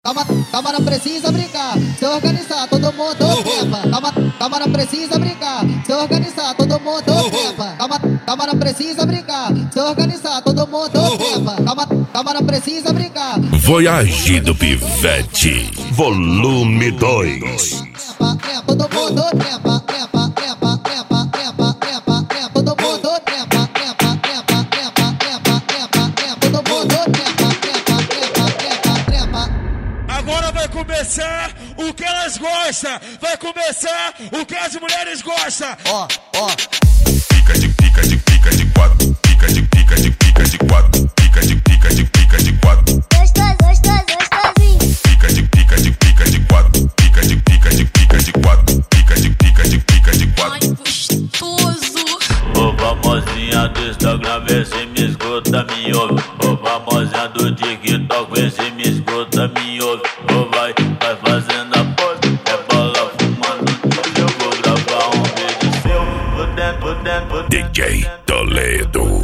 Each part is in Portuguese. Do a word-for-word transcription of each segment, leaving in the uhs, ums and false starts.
Calma, calma, não precisa brincar. Se organizar, todo mundo trepa. Calma, calma, não precisa brincar. Se organizar, todo mundo trepa. Calma, calma, não precisa brincar. Se organizar, todo mundo trepa. Calma, calma, não precisa brincar. Voyage do Pivete, volume dois. Trepa, trepa, todo mundo trepa, trepa, trepa, trepa, trepa, trepa, trepa, todo mundo trepa, trepa, trepa, trepa, trepa, trepa, trepa, todo mundo trepa, trepa, trepa, trepa, trepa. Agora vai começar o que elas gostam. Vai começar o que as mulheres gostam. Ó, ó. Pica de pica de pica de quatro. Pica de pica de pica de quatro. Pica de pica de pica de quatro. Gostoso, gostoso, gostosinho. Pica de pica de pica de quatro. Pica de pica de pica de quatro. Pica de pica de pica de quatro. Gostoso. Ô famosinha do Instagram, vê se me escuta, me ouve. Ô famosinha do TikTok, vê se me escuta, me ouve. Ô vai, vai fazendo a pose, é bola fumando. Eu vou gravar um vídeo seu, fudendo, fudendo, fudendo. D J Toledo.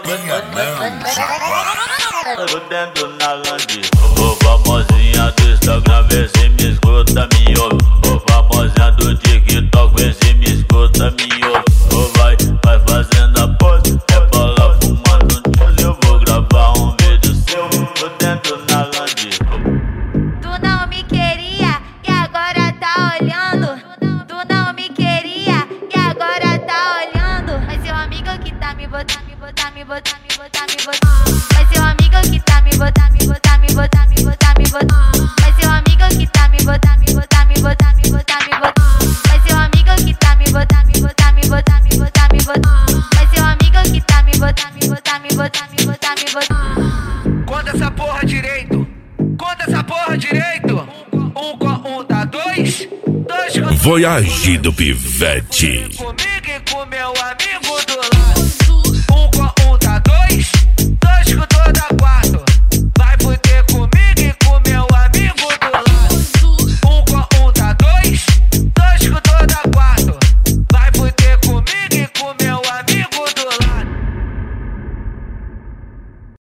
Fudendo na lande. Ô famosinha do Instagram, vê se me escuta, me ouve. Ô famosinha do TikTok, vê se me escuta, me ouve. Ô vai, vai fazendo a pose, é bola fumando. Eu vou gravar um vídeo seu, fudendo na lande. Tu não me queria e agora tá olhando. Tu não me queria e agora tá olhando. Mas seu amigo que tá me botar, me botar, me botar, me botar, me botar. Mas seu amigo que tá me botar, me botar, me botar, me botar, me botar. Mas seu amigo que tá me botar, me botar, me botar, me botar, me botar. Mas seu amigo que tá me botar, me botar, me botar, me botar, me botar. Mas seu amigo que tá me botar, me botar, me botar, me botar, me botar. Conta essa porra direito. Conta essa porra direito. Um com um dá dois. Dois com Voyage do Pivete. comigo e com meu amigo do lado. Gostoso.